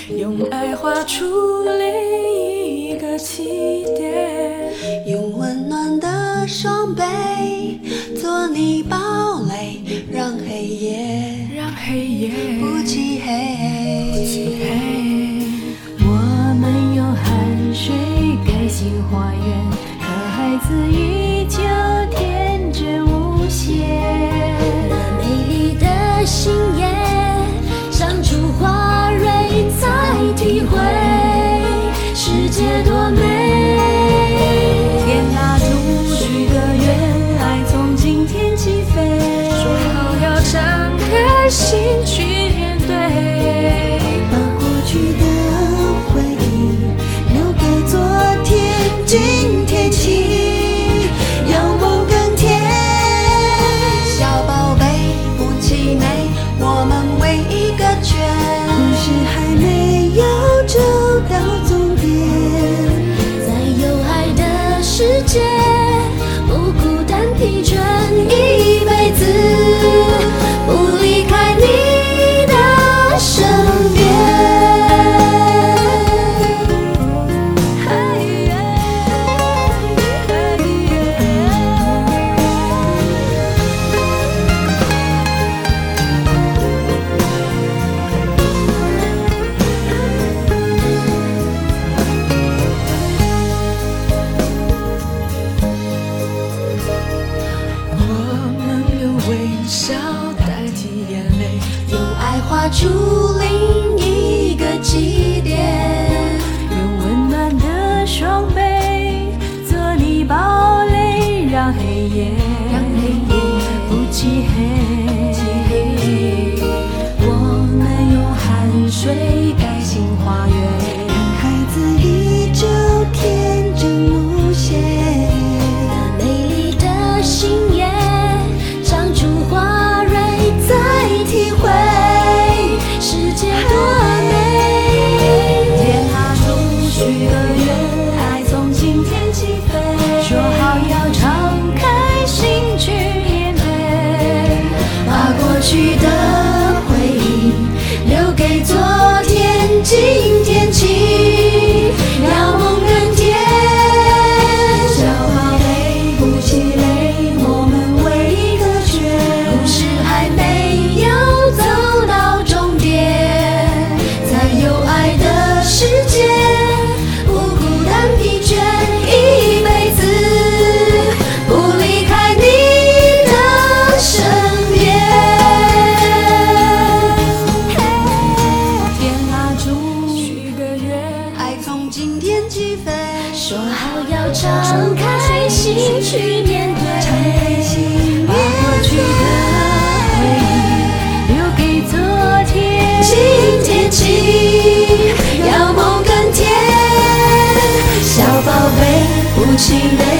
用爱画出另一个起点， 用温暖的双臂做你堡垒，让黑夜不漆黑。 我们用汗水盖新花园，可孩子依旧天真无邪。 那美丽的心眼，长出花蕊才体会世界多美。 点蜡烛许个愿，爱从今天起飞，说好要敞开心去面对。 把过去的回忆留给昨天，今天起阳光更甜。小宝贝不气馁，我们为一个圈，故事还没有走到终点， 在有爱的世界，不孤单疲倦，一辈子不离开你的身边。 我们用微笑代替眼泪， 用爱画出另一个起点， 用温暖的双臂做你堡垒，让黑夜不漆黑。我们用汗水盖新花园， 孩子依旧天真无邪。 那美丽的心眼，长出花蕊再体会世界多美。 点蜡烛许个愿，爱从今天起飞，说好要敞开心去面对。 把过去的回忆留给昨天，今天起让梦更甜。 小宝贝不气馁，我们为一个圈， 故事还没有走到终点，在有爱的世界，不孤单疲倦，一辈子不离开你的身边。 点蜡烛许个愿， 爱从今天起飞， 说好要敞开心去面对， 把过去的回忆留给昨天， 今天起让梦更甜。小宝贝不气馁，